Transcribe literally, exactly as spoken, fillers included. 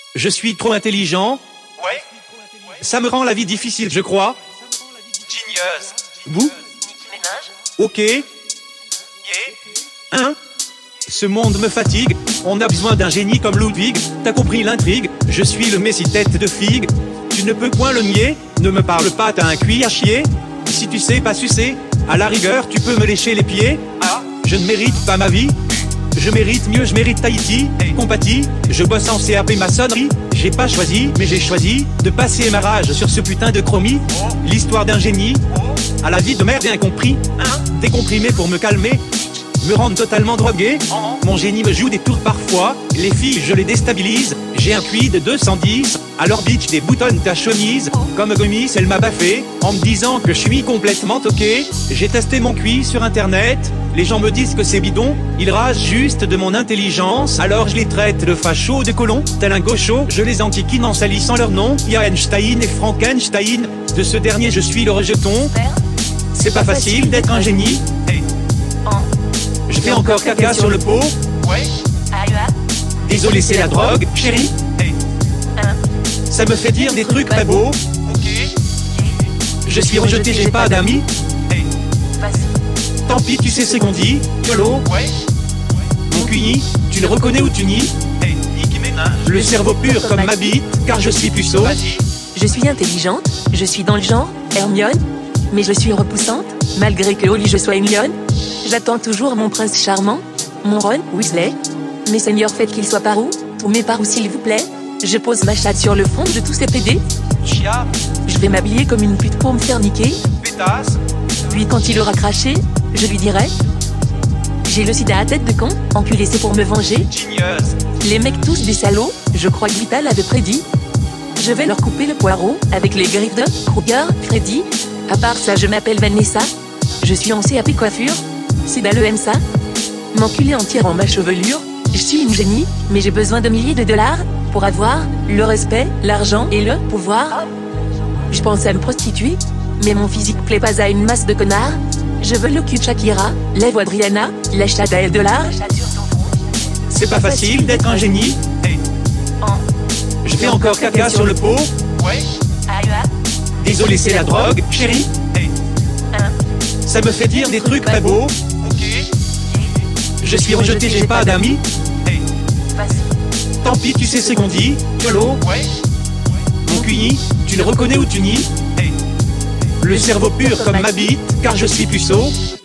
Je suis trop intelligent. Ouais. Ça me rend la vie difficile, je crois. Genius. Vous? Ok. Yeah. Hein? Ce monde me fatigue. On a besoin d'un génie comme Ludwig. T'as compris l'intrigue? Je suis le messie tête de figue. Tu ne peux point le nier. Ne me parle pas, t'as un cuit à chier. Si tu sais pas sucer, à la rigueur, tu peux me lécher les pieds. Ah. Je ne mérite pas ma vie. Je mérite mieux, je mérite Tahiti. Compatis, je bosse en C A P maçonnerie. J'ai pas choisi, mais j'ai choisi de passer ma rage sur ce putain de chromie. L'histoire d'un génie, à la vie de merde et incompris. Hein? Décomprimé pour me calmer, me rendre totalement drogué. Mon génie me joue des tours parfois. Les filles, je les déstabilise. J'ai un Q I de deux cent dix. Alors bitch, déboutonne ta chemise. Comme Gomis, elle m'a baffé en me disant que je suis complètement toqué. J'ai testé mon Q I sur internet. Les gens me disent que c'est bidon. Ils ragent juste de mon intelligence. Alors je les traite de fachos, de colons. Tel un gaucho, je les enquiquine en salissant leur nom. Il y a Einstein et Frankenstein. De ce dernier, je suis le rejeton. C'est pas facile d'être un génie. Hey. Je fais encore caca sur le pot. Ouais. Désolé, c'est la drogue, chérie. Hey. Ça me fait dire des trucs pas beaux. Ok. Je suis rejeté, j'ai pas d'amis. Hey. Tant pis, tu sais ce qu'on dit. YOLO, Ouais. mon Q I, tu le reconnais ou tu nies? Hey. Nicki Minaj. Le cerveau pur comme ma bite, car je suis puceau. Vas-y. Je suis intelligente, je suis dans le genre, Hermione, mais je suis repoussante, malgré que au lit je sois une lionne. J'attends toujours mon prince charmant, mon Ron Weasley. Mes seigneurs, faites qu'il soit par où, ou mes par où s'il vous plaît. Je pose ma chatte sur le fond de tous ces P D. Chia. Je vais m'habiller comme une pute pour me faire niquer. Pétasse. Puis quand il aura craché, je lui dirai: j'ai le sida à tête de con, enculé, c'est pour me venger. Genius. Les mecs tous des salauds, je crois que Vital avait prédit. Je vais leur couper le poireau avec les griffes de Kruger, Freddy. À part ça, je m'appelle Vanessa. Je suis en C A P coiffure. C'est dans le M S A. M'enculer entière en ma chevelure. Je suis une génie, mais j'ai besoin de milliers de dollars pour avoir le respect, l'argent et le pouvoir. Je pense à me prostituer, mais mon physique plaît pas à une masse de connards. Je veux le cul de Shakira, la voix de Rihanna, la chatte à elle de l'art. C'est pas facile d'être un génie. Hey. Je fais encore caca sur le pot. Ouais. Désolé, c'est la drogue, chérie. Hey. Ça me fait dire des trucs pas beaux. Ok. Je suis rejeté, j'ai pas d'amis. Hey. Tant pis, tu sais ce qu'on dit. YOLO, Ouais. mon Q I, tu le reconnais ou tu nies? Hey. Le cerveau pur comme ma bite, car je suis puceau.